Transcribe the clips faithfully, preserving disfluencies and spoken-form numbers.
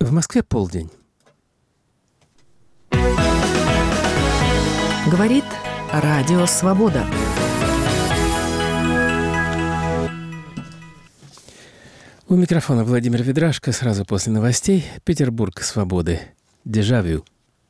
В Москве полдень. Говорит Радио Свобода. У микрофона Владимир Ведрашко. Сразу после новостей Петербург свободы. Дежавю.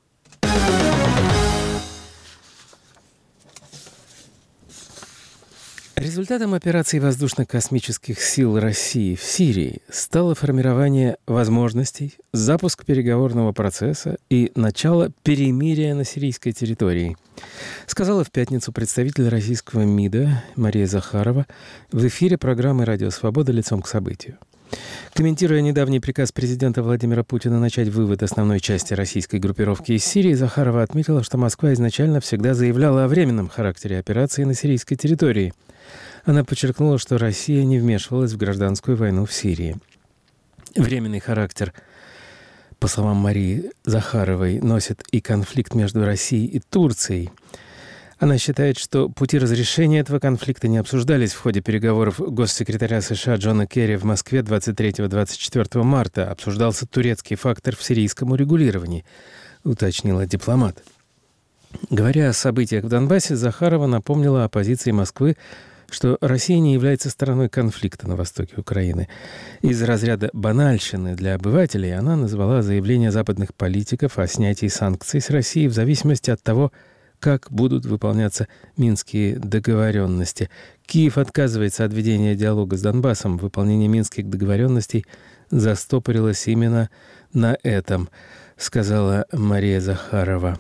Результатом операции воздушно-космических сил России в Сирии стало формирование возможностей, запуск переговорного процесса и начало перемирия на сирийской территории, сказала в пятницу представитель российского МИДа Мария Захарова в эфире программы «Радио Свобода. Лицом к событию». Комментируя недавний приказ президента Владимира Путина начать вывод основной части российской группировки из Сирии, Захарова отметила, что Москва изначально всегда заявляла о временном характере операции на сирийской территории. Она подчеркнула, что Россия не вмешивалась в гражданскую войну в Сирии. Временный характер, по словам Марии Захаровой, носит и конфликт между Россией и Турцией. Она считает, что пути разрешения этого конфликта не обсуждались в ходе переговоров госсекретаря США Джона Керри в Москве двадцать третьего — двадцать четвёртого марта. Обсуждался турецкий фактор в сирийском урегулировании, уточнила дипломат. Говоря о событиях в Донбассе, Захарова напомнила о позиции Москвы, что Россия не является стороной конфликта на востоке Украины. Из разряда банальщины для обывателей она назвала заявление западных политиков о снятии санкций с России в зависимости от того, как будут выполняться минские договоренности. Киев отказывается от ведения диалога с Донбассом. Выполнение минских договоренностей застопорилось именно на этом, сказала Мария Захарова.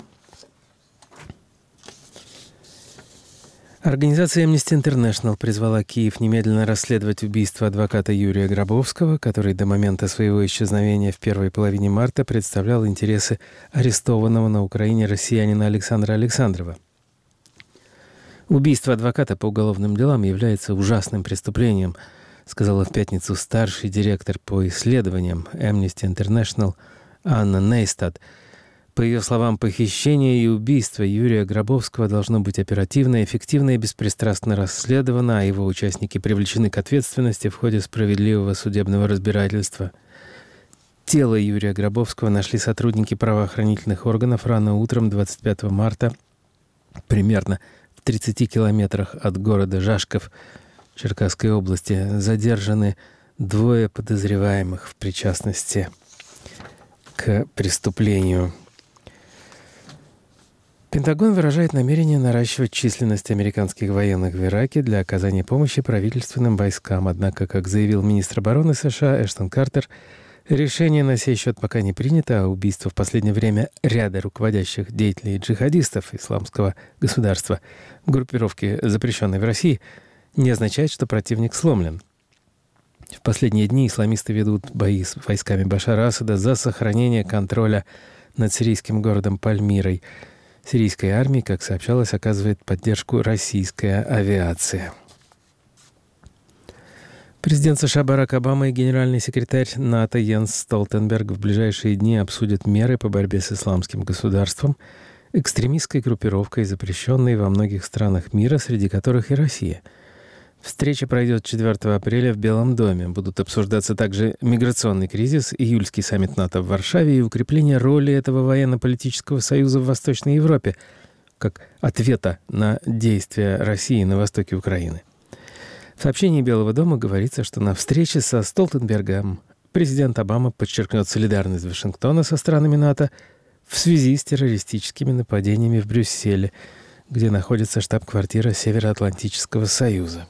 Организация Amnesty International призвала Киев немедленно расследовать убийство адвоката Юрия Гробовского, который до момента своего исчезновения в первой половине марта представлял интересы арестованного на Украине россиянина Александра Александрова. Убийство адвоката по уголовным делам является ужасным преступлением, сказала в пятницу старший директор по исследованиям Amnesty International Анна Нейстад. По ее словам, похищение и убийство Юрия Гробовского должно быть оперативно, эффективно и беспристрастно расследовано, а его участники привлечены к ответственности в ходе справедливого судебного разбирательства. Тело Юрия Гробовского нашли сотрудники правоохранительных органов рано утром двадцать пятого марта, примерно в тридцати километрах от города Жашков Черкасской области. Задержаны двое подозреваемых в причастности к преступлению. Пентагон выражает намерение наращивать численность американских военных в Ираке для оказания помощи правительственным войскам. Однако, как заявил министр обороны США Эштон Картер, решение на сей счет пока не принято, а убийство в последнее время ряда руководящих деятелей джихадистов исламского государства в группировке, запрещенной в России, не означает, что противник сломлен. В последние дни исламисты ведут бои с войсками Башара Асада за сохранение контроля над сирийским городом Пальмирой. Сирийской армии, как сообщалось, оказывает поддержку российская авиация. Президент США Барак Обама и генеральный секретарь НАТО Йенс Столтенберг в ближайшие дни обсудят меры по борьбе с исламским государством, экстремистской группировкой, запрещенной во многих странах мира, среди которых и Россия. Встреча пройдет четвёртого апреля в Белом доме. Будут обсуждаться также миграционный кризис, июльский саммит НАТО в Варшаве и укрепление роли этого военно-политического союза в Восточной Европе как ответа на действия России на востоке Украины. В сообщении Белого дома говорится, что на встрече со Столтенбергом президент Обама подчеркнет солидарность Вашингтона со странами НАТО в связи с террористическими нападениями в Брюсселе, где находится штаб-квартира Североатлантического союза.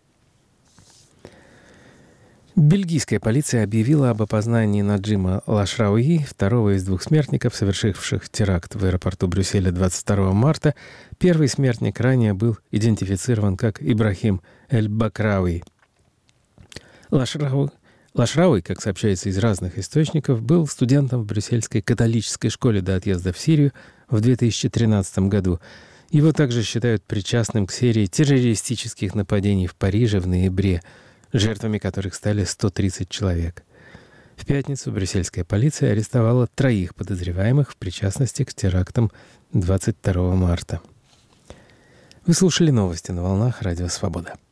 Бельгийская полиция объявила об опознании Наджима Лашрауи, второго из двух смертников, совершивших теракт в аэропорту Брюсселя двадцать второго марта. Первый смертник ранее был идентифицирован как Ибрахим Эль-Бакрауи. Лашрауи, Лашрауи, как сообщается из разных источников, был студентом в брюссельской католической школе до отъезда в Сирию в две тысячи тринадцатом году. Его также считают причастным к серии террористических нападений в Париже в ноябре, жертвами которых стали сто тридцать человек. В пятницу брюссельская полиция арестовала троих подозреваемых в причастности к терактам двадцать второго марта. Вы слушали новости на волнах Радио Свобода.